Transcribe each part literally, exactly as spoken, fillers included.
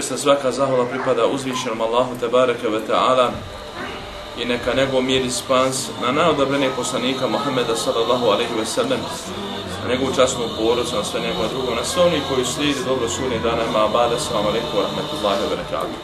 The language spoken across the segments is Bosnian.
Doista svaka zahvala pripada uzvišenom Allahu tebareke ve ta'ala i neka njegov mir i spas na najodabrenijeg poslanika Muhammeda sallallahu alaihi ve sellem, na njegovu časnu porodicu, na sve njegove drugo, na sve oni koji slijedi dobro sudnjeg dana. Ima abade, assalamu alaikum wa rahmatullahi wa barakatuh.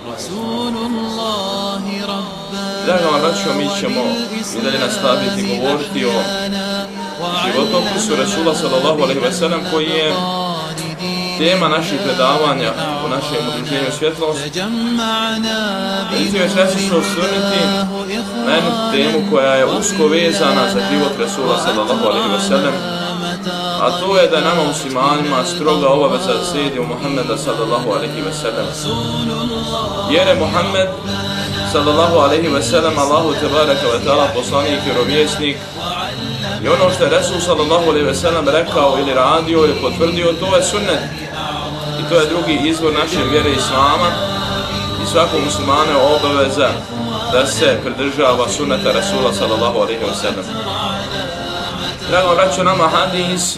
Draga vam braćo, mi ćemo i dalje nastaviti govoriti o životopisu Resula sallallahu alaihi ve sellem, koji je tema naših predavanja u našem udruženju Svjetlost. Međutim, večeras ću se osvrnuti na jednu temu koja je usko vezana za život Resula sallallahu alaihi ve sellem, a to je da je nama muslimanima stroga obaveza da slijedimo Muhammeda sallallahu alaihi ve sellem. Jer je Muhammed sallallahu alaihi ve sellem Allahu tebareke ve ta'ala poslanik i vjerovjesnik. I ono što je Resul sallallahu alaihi ve sellem rekao ili radio ili potvrdio, to je sunnet. I to je drugi izvor naše vjere Islama. I svakog muslimana je obaveza da se pridržava sunneta Resula sallallahu alaihi ve sellem. Drago braćo, nama hadis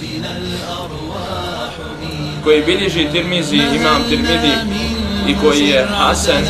koji bilježi Tirmizi, imam Tirmidi, i koji je hasan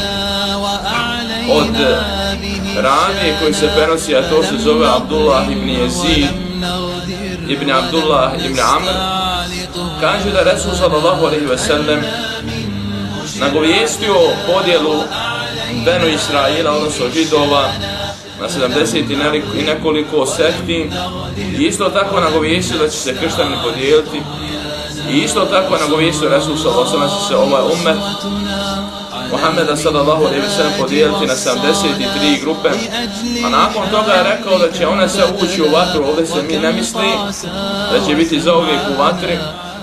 od ravije koji se prenosi, a to se zove Abdullah ibn Jezid ibn Abdullah ibn Amr, kaže da Resul sallallahu alaihi ve sellem nagovijestio podjelu Benu Israila, odnosno Židova, na sedamdeset i nekoliko sekti, i isto tako nagovijestio da će se kršćani podijeliti, i isto tako nagovijestio Resul sallallahu alaihi ve sellem da će se ovaj ummet Muhammeda sallallahu alaihi ve sellem podijeliti na sedamdeset tri grupe, a nakon toga je rekao da će one sve ući u vatru. Ovdje se mi ne misli da će biti zauvijek u vatri,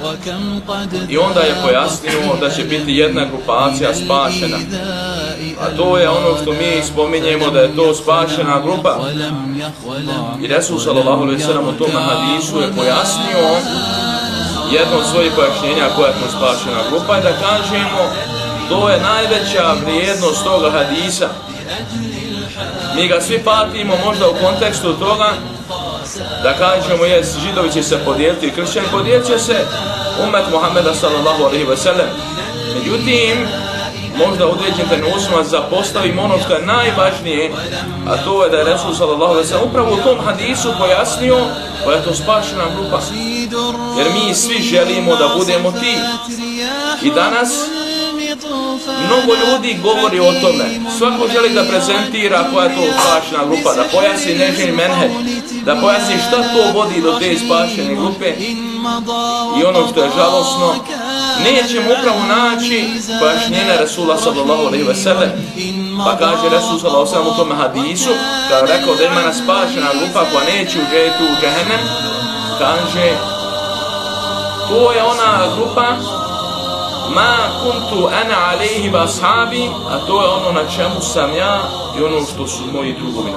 i onda je pojasnio da će biti jedna grupacija spašena, a to je ono što mi spominjemo da je to spašena grupa. I Resul sallallahu alaihi ve sellem u tom hadisu je pojasnio jedno od svojih pojašnjenja koja je to spašena grupa, i da kažemo to je najveća vrijednost toga hadisa. Mi ga svi patimo možda u kontekstu toga da kažemo jes, Židovi će se podijeliti i kršćani, podijelit će se umet Muhammeda sallallahu alaihi ve sellem. Međutim, možda u određenim trenucima zapostavimo ono što je najvažnije, a to je da je Resul sallallahu alaihi ve sellem upravo u tom hadisu pojasnio koja je to spašena grupa. Jer mi svi želimo da budemo ti. I danas mnogo ljudi govori o tome. Svako želi da prezentira koja je to spašena grupa, da pojasni nežni menheđ, da pojasni šta to vodi do te spašene grupe. I ono što je žalosno, nećemo upravo naći pojašnjenja Resula sallallahu alaihi ve sellem. Pa kaže Resul sallallahu alaihi ve sellem u tome hadisu, kada je rekao da ima na spašena grupa koja neće uđeti u džehennem, kaže to je ona grupa ma kuntu ana alejhi wa ashabi, a to je ono na čemu sam ja i ono što su moji drugovi.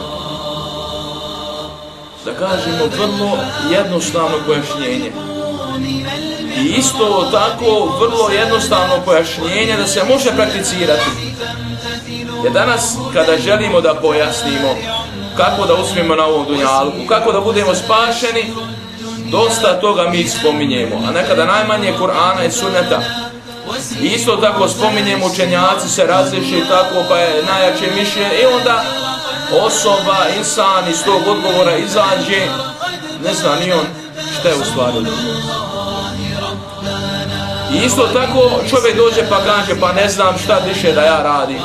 Da kažemo vrlo jednostavno pojašnjenje. I isto tako vrlo jednostavno pojašnjenje da se može prakticirati. Jer danas kada želimo da pojasnimo kako da uspijemo na ovom dunjalku, kako da budemo spašeni, dosta toga mi spominjemo, a nekada najmanje Kur'ana i Sunneta. I isto tako spominjemo, učenjaci se različi tako, pa je najjače mišljenje, i onda osoba, insan iz tog odgovora izađe, ne zna ni on šta je u stvari. I isto tako čovjek dođe pa kaže pa ne znam šta više da ja radim.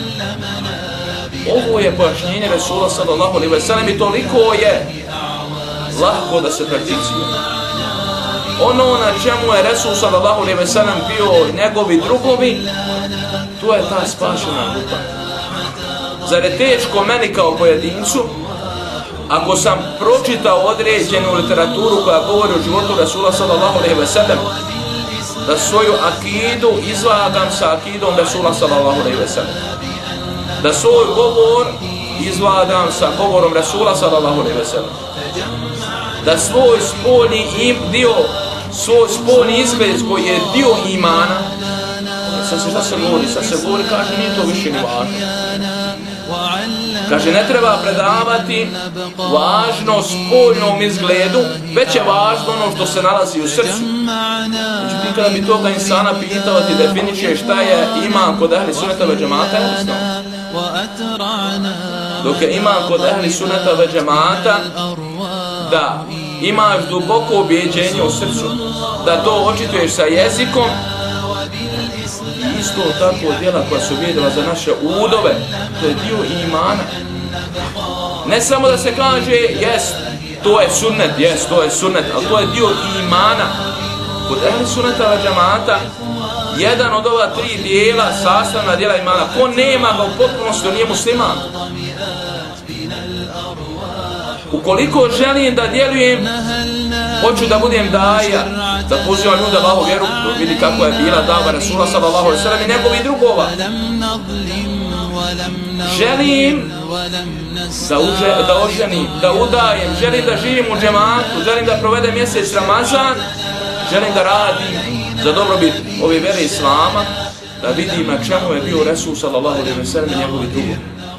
Ovo je pojašnjenje Resula sallallahu alaihi ve sellem i toliko je lahko da se prakticira. Ono na čemu je Resul sallallahu alaihi ve sellem bio njegovi drugovi, to je ta spašena grupa. Zar je teško meni kao pojedincu, ako sam pročitao određenu literaturu koja govori o životu Resula sallallahu alaihi ve sellem, da svoju akidu izvagam sa akidom Resula sallallahu alaihi ve sellem, da svoj govor izvagam sa govorom Resula sallallahu alaihi ve sellem, da svoj spoljni dio, svoj spoljni izgled koji je dio imana, sad se šta se govori, sad se govori, kaže nije to više ni važno. Kaže, ne treba predavati važno spoljnom izgledu, već je važno ono što se nalazi u srcu. Međutim, kada bi toga insana pitao ti definiše šta je iman kod ehli sunneta ve džemata, jednostavno. Dok je iman kod ehli sunneta ve džemata da imaš duboko ubjeđenje u srcu, da to očituješ sa jezikom, isto tako djela koja su vidjela za naše udove, to je dio imana. Ne samo da se kaže, jest, to je sunnet, jest, to je sunnet, ali to je dio imana. Kod ehli sunneta ve džemata, jedan od ova tri dijela, sastavna dijela imana, ko nema ga u potpunosti, on nije musliman. Ukoliko želim da djelujem, hoću da budem daja, da pozivam ljude na Allahovu vjeru, da vidi kako je bila dava Rasula sallallahu alejhi ve sellem i njegovih drugova. Želim da, uže, da oženim, da udajem, želim da živim u džematu, želim da provedem mjesec Ramazan, želim da radim za dobrobit ove vere Islama, da vidim na čemu je bio Rasul sallallahu alejhi ve sellem i njegovi drugovi.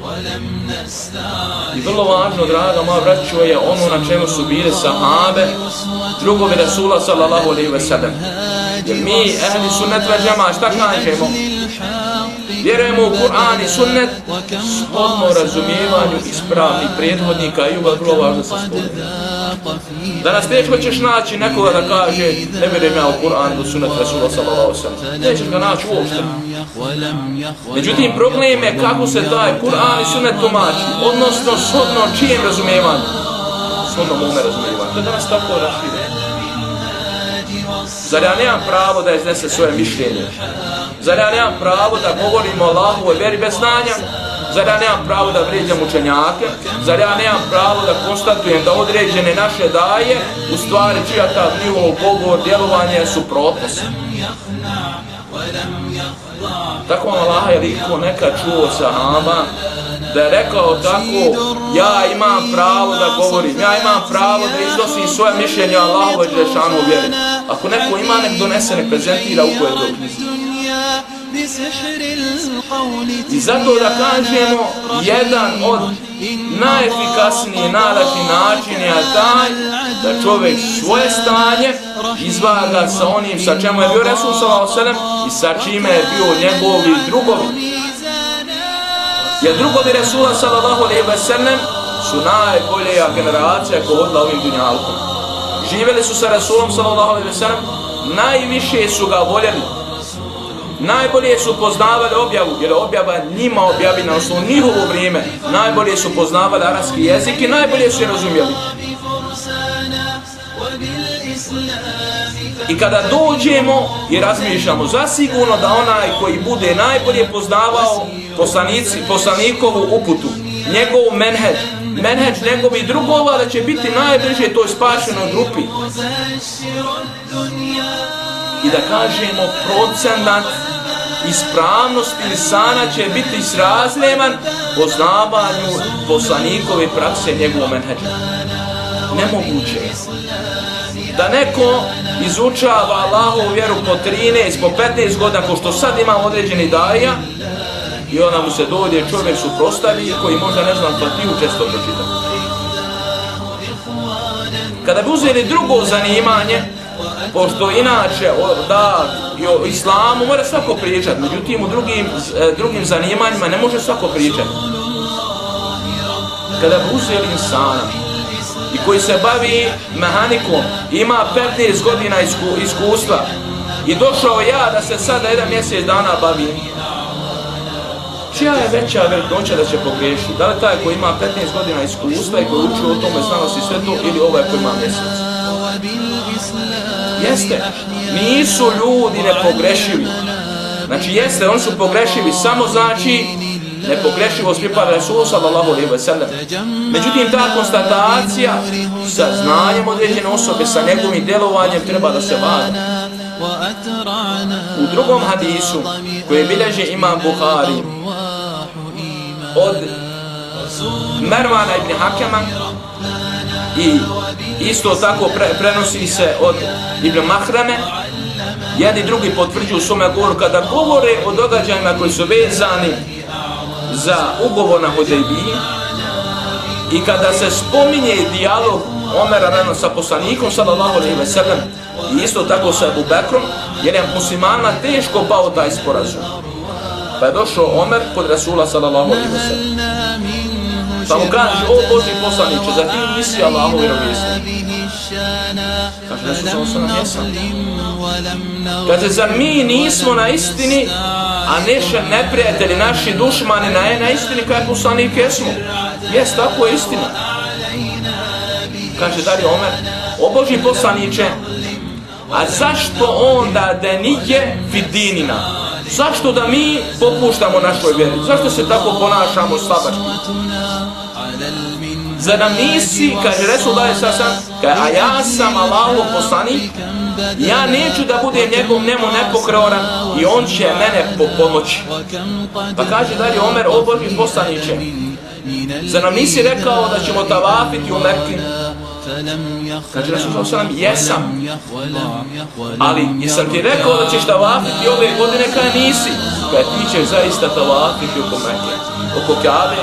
I vrlo važno, draga moja braćo, je ono na čemu su bili sahabe, drugovi Rasula sallallahu alejhi ve sellem. Jer mi, ehli sunnet ve džema, šta kažemo? Vjerujemo u Kur'an i sunnet shodno razumijevanju ispravnih prethodnika i uvijek vrlo važno sa spodom. Danas teško ćeš naći nekoga da kaže ne vjerujem ja u Kur'an i sunnet Rasula sallallahu alejhi ve sellem. Nećeš ga naći uopšte. Međutim, problem je kako se taj Kur'an i sunnet tumači, odnosno shodno čijem razumijevanju. Shodno mome razumijevanju. To je danas tako rašireno. Zar ja nemam pravo da iznese svoje mišljenje? Zar ja nemam pravo da govorim o Allahovoj vjeri bez znanja? Zar ja nemam pravo da vrijeđam učenjake? Zar ja nemam pravo da konstatujem da određene naše daje u stvari čija ta njihov govor, djelovanje je suprotnost? Tako vam Allah je liko nekad čuo sahaba da je rekao tako, ja imam pravo da govorim, ja imam pravo da iznosim svoje mišljenje o Allahovoj dželešanu vjeri. Ako neko ima, nek donese, nek prezentira u koje to knjizi. I zato da kažemo, jedan od najefikasniji, najlakši način je taj da čovjek svoje stanje izvaga sa onim sa čemu je bio Resul sallallahu alejhi ve sellem i sa čime je bio njegovi drugovi. Jer drugovi Resula sallallahu alejhi ve sellem su najbolja generacija koja hodila ovim dunjalkom. Živjeli su sa Resulom sallallahu alejhi ve sellem, najviše su ga voljeli. Najbolje su poznavali objavu, jer objava njima objavljena na osnovu njihovo vrijeme. Najbolje su poznavali arapski jezik i najbolje su je razumjeli. I kada dođemo i razmišljamo, zasigurno da onaj koji bude najbolje poznavao poslanici, poslanikovu uputu, njegov menheđ, menheđ njegovih drugova, da će biti najbliže toj spašenoj grupi. I da kažemo procenat ispravnosti lisana će biti srazmjeran poznavanju poslanikove prakse njegovog menheđa. Nemoguće je da neko izučava Allahovu vjeru po trinaest, po petnaest godina, ko što sad ima određeni daja, i ona mu se dođe čovjek suprostavi koji možda ne znam Fatiju često pročitati. Kada bi uzeli drugo zanimanje, pošto inače da i o islamu mora svako pričati, međutim u drugim, drugim zanimanjima ne može svako pričati. Kada bi uzeli insana i koji se bavi mehanikom, ima petnaest godina isku, iskustva i došao ja da se sada jedan mjesec dana bavim, čija je veća vjerojatnoća da će pogriješiti? Da li taj koji ima petnaest godina iskustva i koji uči o tome znanosti sve to, ili ovaj koji ima mjesec? Jeste, nisu ljudi nepogrešivi. Znači jeste, oni su pogrešivi, samo znači nepogrešivost pripada Rasulu sallallahu alejhi ve sellem. Međutim, ta konstatacija sa znanjem određene osobe, sa njegovim djelovanjem treba da se vaga. U drugom hadisu koji bilježi imam Buhari od Mervana ibn Hakema i isto tako pre, prenosi se od Ibn Mahrame, jedni drugi potvrđuju u svome govoru kada govore o događajima koji su vezani za ugovor na Hudejbiji, I kada se spominje dijalog Omera rano sa poslanikom sallallahu alejhi ve sellem i isto tako sa Ebu Bekrom, jer je muslimana teško pao taj sporazum. Pa je došao Omer kod Rasula sallallahu alejhi ve sellem. Pa mu kaže, o Božji poslaniče, zar ti nisi Allahov vjerovjesnik? Kaže, Rasul sallallahu alejhi ve sellem, jesam. Kaže, zar mi nismo na istini, a naši neprijatelji, naši dušmani na, na istini kaj poslanik jesmo? Jes, tako je istina. Kaže dalje Omer, o Božji poslaniče, a zašto onda da nije fidinina? Zašto da mi popuštamo našoj vjeri? Zašto se tako ponašamo slabački? Zar nam nisi, kaže Resul daje sasam, a ja sam Allahov poslanik, ja neću da budem njegov nemo nepokroran i on će mene pomoći. Pa kaže dalje Omer, o Božji poslaniče, zar nam nisi rekao da ćemo tavafiti u Mekki? Kaže Resul sallallahu alejhi ve sellem, jesam. Ali jesam ti rekao da ćeš tavafiti ove godine kada nisi? Kada ti ćeš zaista tavafiti oko Mekke, oko Kabe.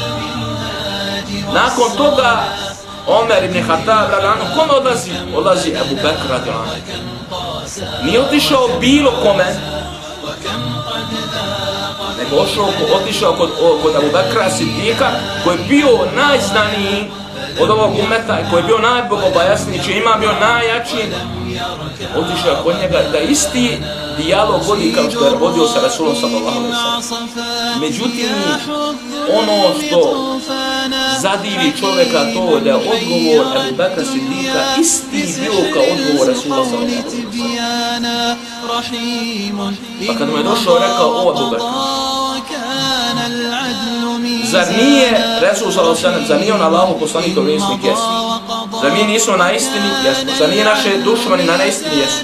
Nakon toga Omer ibn Khattab radijallahu kome odlazi? Odlazi Ebu Bekr radijallahu. Nije otišao bilo kome, nego otišao kod, kod Ebu Bekra Sidika, koji je bio najznaniji od ovog umeta, koji je bio najbogobojasniji, čiji ima bio najjači, otišao kod njega da isti dijalog vodi kao što je vodio sa Rasulom sallallahu alejhi ve sellem. Međutim, ono što zadivi čovjeka to je da je odgovor Ebu Bekra Sidika isti bio kao odgovor Rasula sallallahu alejhi ve sellem. Pa kad mu je došao rekao, o Ebu Bekra, zar nije Resul sallallahu alejhi ve sellem, zar nije on Allahov poslanik i vjesnik? Jesu. Zar mi nismo na istini? Jesmo. Zar nije naše dušmani na istini? Jesu.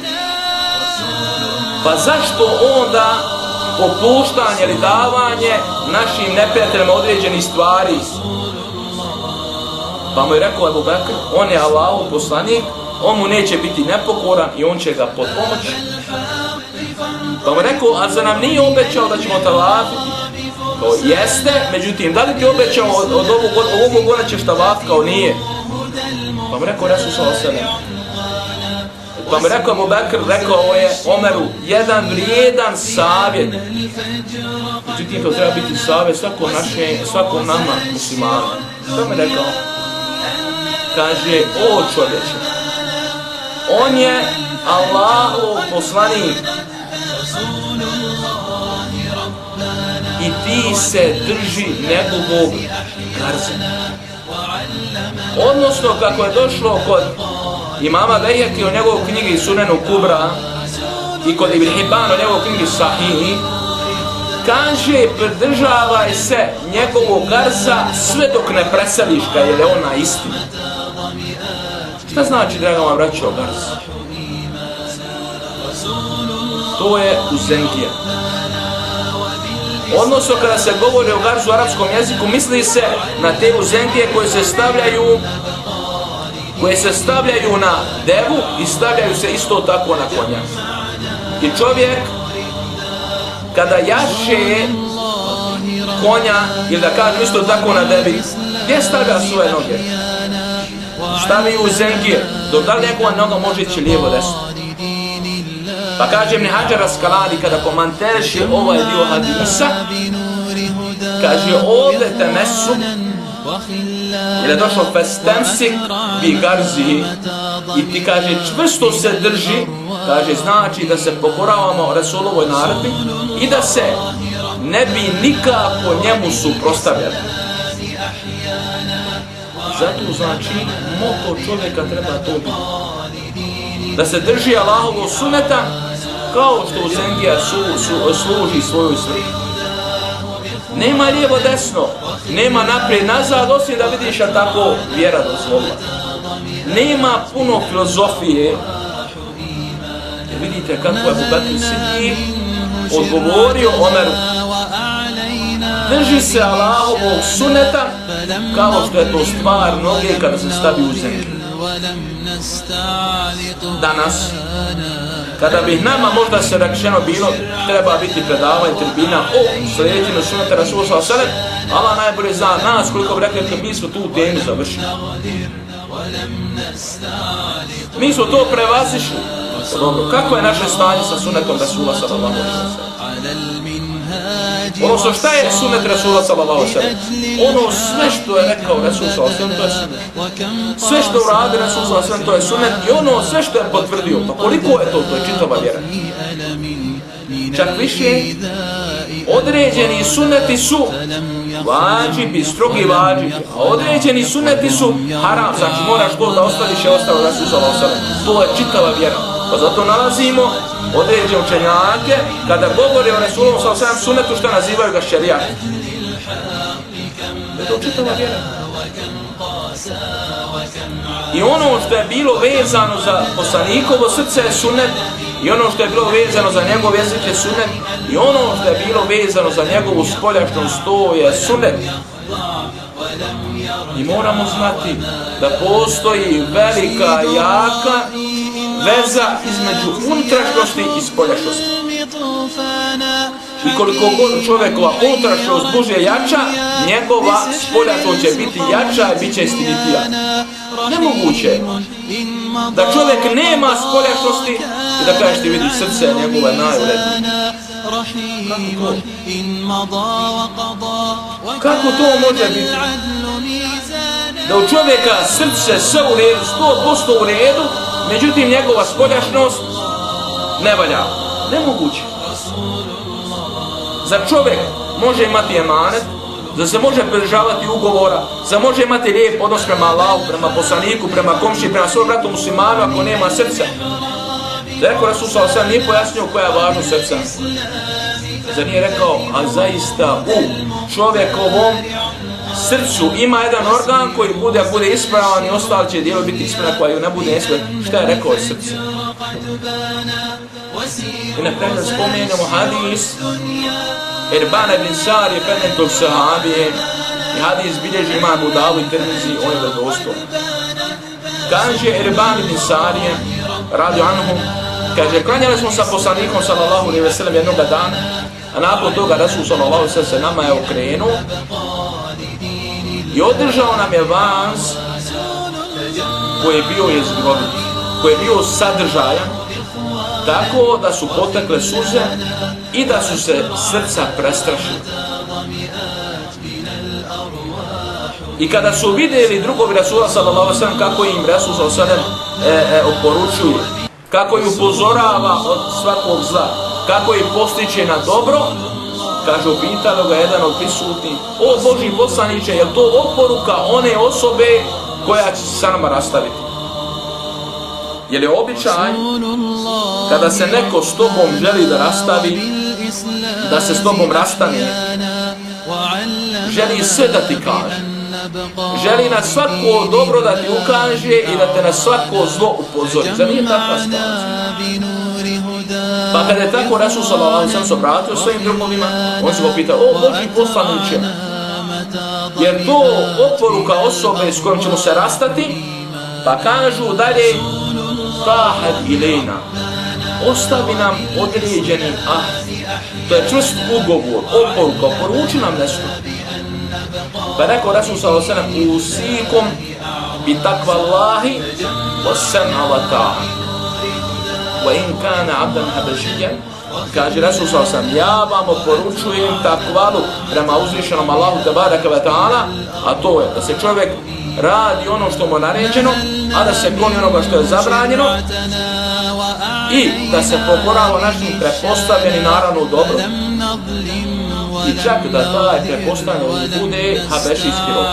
Pa zašto onda popuštanje ili davanje našim neprijateljima određenih stvari? Pa mu je rekao Ebu Bekr, on je Allahov poslanik, on mu neće biti nepokoran i on će ga potpomoći. Pa mu je rekao, a za nam nije obećao da ćemo tavafiti? Kao jeste, međutim, da li ti obećao od, od ovog, ovog godina ćeš tavafiti? Kao nije. Pa mu je rekao Resul sallallahu alejhi ve sellem. Pa mi rekao Ebu Bekr, rekao je Omeru, jedan vrijedan savjet. Međutim, to treba biti savjet svakom naše, svakom nama muslimana. Što mi rekao? Kaže, o čovječe, on je Allahov poslanik i ti se drži njegovog garza. Odnosno, kako je došlo kod imama Bejheki o njegovoj knjigi Sunenu Kubra i kod Ibn Hibban o njegovoj knjigi Sahih, kaže, pridržavaj se njegovog garza sve dok ne preseliš ga, jer je on na istini. Šta znači, draga moja braćo, garz? To je uzengija. Odnosno, kada se govori o garzu u arapskom jeziku, misli se na te uzengije koje se stavljaju koje se stavljaju na devu i stavljaju se isto tako na konja. I čovjek, kada jaše konja, ili da kažem isto tako na devi, gdje stavlja svoje noge? Stavi u zengije, dok da li njegova noga može ići lijevo desno. Pa kaže Ibn Hajar Askalani, kada komenteriše ovaj dio hadisa, kaže ovdje temesu, jer je došlo festemsik bi garzi i ti kaže čvrsto se drži, kaže znači da se pokoravamo Rasulovoj naredbi i da se ne bi nikako njemu suprotstavljali. Zato znači moto čovjeka treba to biti. Da se drži Allahovog suneta kao što uzengija su, su, služi svoju svrhu. Nema lijevo desno, nema naprijed nazad, osim da vidiš a tako vjera dozvolila. Nema puno filozofije. Jer vidite kako je Ebu Bekr Siddik odgovorio Omeru. Drži se Allahovog suneta kao što je to stvar noge kada se stavi u zemlju. Danas, kada bi nama možda se rečeno bilo, treba biti predavanje tribina o sljedećinu sunneta Rasula sallallahu alejhi ve sellem, Allah najbolje zna nas koliko bi rekli kad mi smo tu temu završili. Mi smo to prevazišli. Dobro, kako je naše stanje sa sunnetom Rasula sallallahu alejhi ve sellem? Odnosno, šta je sunnet Rasula sallallahu alejhi ve sellem? Ono sve što je rekao Rasul sallallahu alejhi ve sellem, to je sunnet. Sve što uradi Rasul sallallahu alejhi ve sellem, to je sunnet. I ono sve što je potvrdio, pa koliko je to, to je čitava vjera. Čak više, određeni sunneti su vađibi, strogi vađibi, a određeni sunneti su haram, znači moraš to da ostaviš i ostalo Rasul sallallahu alejhi ve sellem. To je čitava vjera. Pa zato nalazimo određene učenjake, kada govore o Rasulullahi sallallahu alejhi ve sellem sunnetu, što nazivaju ga šerijat. To je čitava vjera. I ono što je bilo vezano za poslanikovo srce je sunnet, i ono što je bilo vezano za njegov jezik je sunnet, i ono što je bilo vezano za njegovu spoljašnost, to je sunnet. I moramo znati da postoji velika, jaka veza između unutrašnjosti i spoljašnosti. I koliko god čovjekova unutrašnjost bude jača, njegova spoljašnost će biti jača i bit će istinitija. Nemoguće da čovjek nema spoljašnosti i da kažeš ti vidi srce njegove najurednije. Kako to može biti? Da u čovjeka srce sve u redu, sto posto u redu, međutim njegova spoljašnost ne valja. Nemoguće. Zar čovjek može imati emanet, da se može pridržavati ugovora, da može imati lijep odnos prema Allahu, prema poslaniku, prema komši, prema svojom bratu muslimanu ako nema srca? Da je rekao Rasul sallallahu alejhi ve sellem, nije pojasnio koja je važnost srca. Zar nije rekao, a zaista u čovjekovom srcu ima jedan organ koji bude, ako bude ispravan i ostali će dijelo biti ispravan, koji ne bude ispravan. Šta je rekao srce? I na kraju spomenemo hadis Irbana bin Sari, plemenitog sahabije, i hadis bilježi ima Abu Davud i Tirmizi, on je vjerodostojan. Kaže Irban bin Sari, radi anhu, kaže, klanjali smo sa poslanikom sallallahu alejhi ve sellem jednoga dana, a nakon toga Rasul sallallahu alejhi ve sellem se nama je okrenuo i održao nam je vaz koji je bio jezgrovit, koji je bio sadržajan, tako da su potekle suze i da su se srca prestrašila. I kada su vidjeli drugovi Rasula sallallahu alejhi ve sellem kako im Rasul sallallahu alejhi ve sellem e, e, oporučuje, kako ih upozorava od svakog zla, kako ih postiče na dobro, kaže, upitalo ga jedan od prisutnih, o Božji poslaniče, je li to oporuka one osobe koja će se sa nama rastaviti? Jer je običaj, kada se neko s tobom želi da rastavi, da se s tobom rastane, želi sve da ti kaže. Želi na svako dobro da ti ukaže i da te na svako zlo upozori. Zar nije takva situacija? Pa kada je tako Rasul sallallahu alejhi ve sellem se obratio svojim drugovima, on se popitao, o Božji poslaniče, jer to oporuka osobe s kojom ćemo se rastati? Pa kažu dalje, tahad ilejna, ostavi nam određeni ahd, to je čvrst ugovor, oporuka, poruči nam nešto. Pa je rekao Rasul sallallahu alejhi ve sellem, usikum bi takva Allahi wa sam'a wa ta'a wa in kana abdan habashiyan. Kaže Rasul sallallahu alejhi ve sellem, ja vam oporučujem takvalu prema uzvišenom Allahu tebareke ve taala, a to je da se čovjek radi ono što mu je naređeno, a da se kloni onoga što je zabranjeno i da se pokorava našim pretpostavljeni naravno dobro. I čak da taj prepostavljen bude habešijski rob.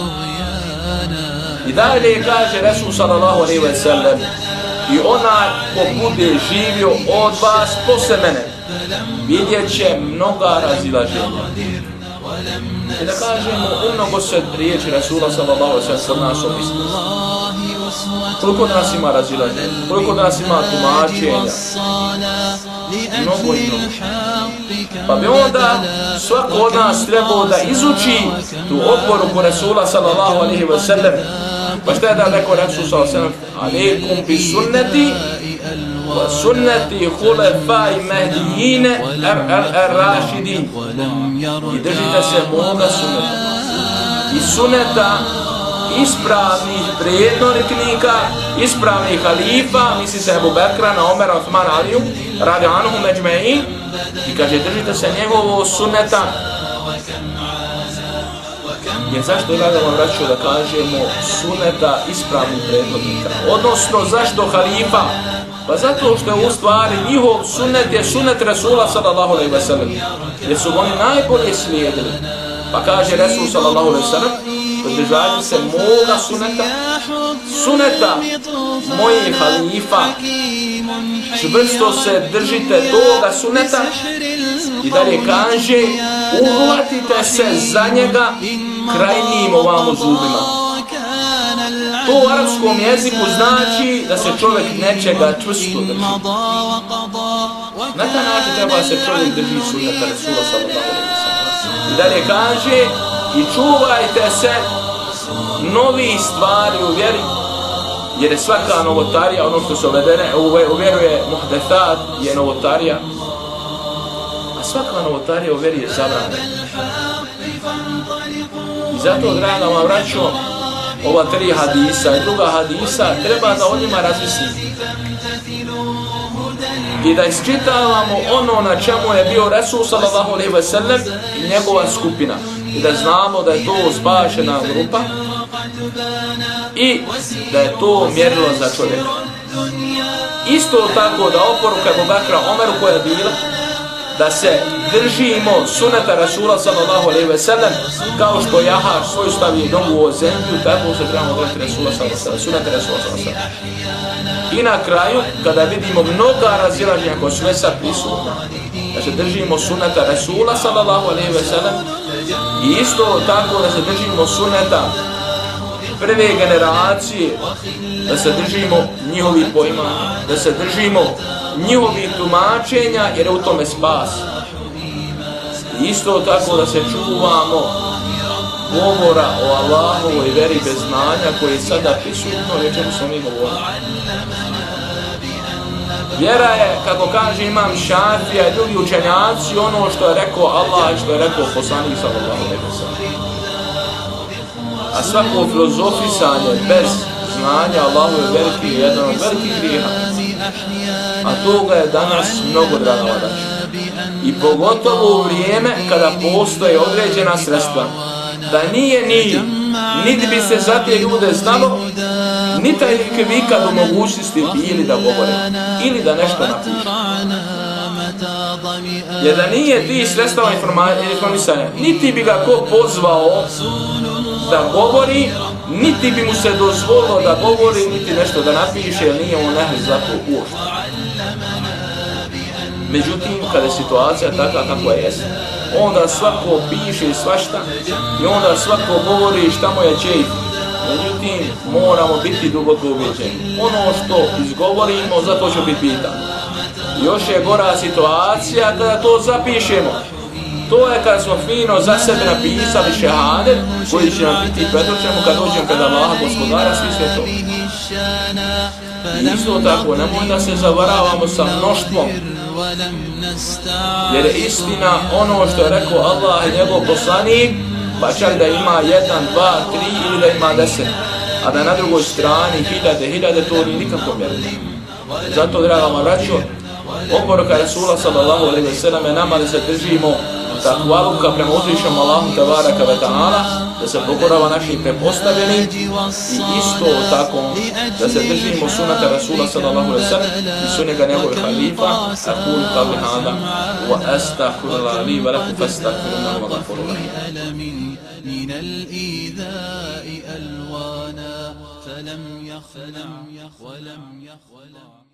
I dalje kaže Rasul sallallahu alejhi ve sellem, i onaj ko bude živio od vas posle mene, vidjet će mnoga razilaženja. I da kažemo, umnogo se riječi Rasula sallallahu alejhi ve sellem kod nas opisno. Koliko nas ima razilaženja, koliko nas ima tumačenja. mnogo i mnogo. Pa bi onda svako od nas trebao da izuči tu oporuku Rasula sallallahu alaihi wa sallam. Pa šta je da rekao Rasul sallallahu alaihi wa sallam? Alaikum bi sunnati wa sunnati hulefai mehdijine ar-rašidin. I držite se moga sunneta. I sunneta ispravnih predvodnika, ispravnih halifa, misli se Ebu Bekra, na Omera, Osman, Aliju, radi anuhu međmein, i kaže držite se njegovog sunneta. Jer zašto radimo vraću da kažemo sunneta ispravnih predvodnika? Odnosno zašto halifa? Pa zato što je u stvari njihov sunnet je sunnet Rasula sallallahu alejhi ve sellem. Jer su oni najbolje slijedili. Pa kaže Rasul sallallahu alejhi ve sellem, pridržajte se moga suneta, suneta mojih halifa, čvrsto se držite toga suneta i dalje kaže, uhvatite se za njega krajnjim ovamo zubima. To u arapskom jeziku znači da se čovjek nečega čvrsto drži. Na taj način treba se čovjek drži suneta Rasula sallallahu alejhi ve sellem. I dalje kaže, i čuvajte se novi stvari u vjeri, jer je svaka novotarija, ono što se uvedene, u vjeru je muhdesat, je novotarija, a svaka novotarija u vjeri je zabranjena. I zato, draga moja braćo, ova tri hadisa i druga hadisa, treba da o njima razmislimo. I da isčitavamo ono na čemu je bio Rasul sallallahu alejhi ve sellem i njegova skupina. I da znamo da je to spašena grupa i da je to mjerilo za čovjeka. Isto tako da oporuka Ebu Bekra Omeru koja je bila da se držimo suneta Rasula sallallahu alejhi ve sellem, kao što jahač svoju stavi nogu u zemlju, tako se trebamo držati Rasula sallallahu alejhi ve sellem, suneta Rasula sallallahu alejhi ve sellem. I na kraju, kada vidimo mnoga razilaženja koja su već sad prisutna, da se držimo suneta Rasula sallallahu alejhi ve sellem, i isto tako da se držimo suneta prve generacije, da se držimo njihovih poimanja, da se držimo njihovih tumačenja, jer je u tome spas. I isto tako da se čuvamo govora o Allahovoj veri bez znanja koje je sada prisutno, o čemu smo mi govorili. Vjera je, kako kaže imam Šafija i drugi učenjaci, ono što je rekao Allah i što je rekao poslanik sallallahu alejhi ve sellem. A svako filozofisanje bez znanja Allahove vjeri je jedan od velikih grijeha. A toga je danas mnogo, draga braćo. I pogotovo u vrijeme kada postoje određena sredstva. Da nije ni, niti bi se za te ljude znalo, niti bi ikad u mogućnosti bili da govore ili da nešto napišu. Jer da nije ti sredstava informisanja, niti bi ga ko pozvao da govori, niti bi mu se dozvolilo da govori, niti nešto da napiše, jer nije on nehl za to uopšte. Međutim, kada je situacija takva kakva je, onda svako piše svašta i onda svako govori šta mu je čejf. Međutim, moramo biti duboko ubeđeni. Ono što izgovorimo, za to će biti pitan. Još je gora situacija kada to zapišemo. To je kada smo fino za sebe napisali šehadet, koji će nam biti predočeno kad dođemo pred Allaha gospodara svi svjetova. I isto tako, nemoj da se zavaravamo sa mnoštvom, jer je istina ono što je rekao Allah i njegov poslanik, pa čak da ima jedan, dva, tri ili da ima deset, a da na drugoj strani hiljade, hiljade, to nije nikako mjerno. Zato, draga moja braćo, oporuka Rasula sallallahu alejhi ve sellem je nama da se držimo takvaluka prema uzvišenom Allahu tebaraka ve taala, da se pokorava našim prepostavljenim i isto tako da se držimo sunata Rasula sallallahu alejhi ve sellem i sunneta njegovih halifa. Aqulu qawli hada wa astaghfirullaha li wa lakum fastaghfiruhu wa ghafurur rahim. من الإيذاء ألوانا فلم يخلع ولم يخلع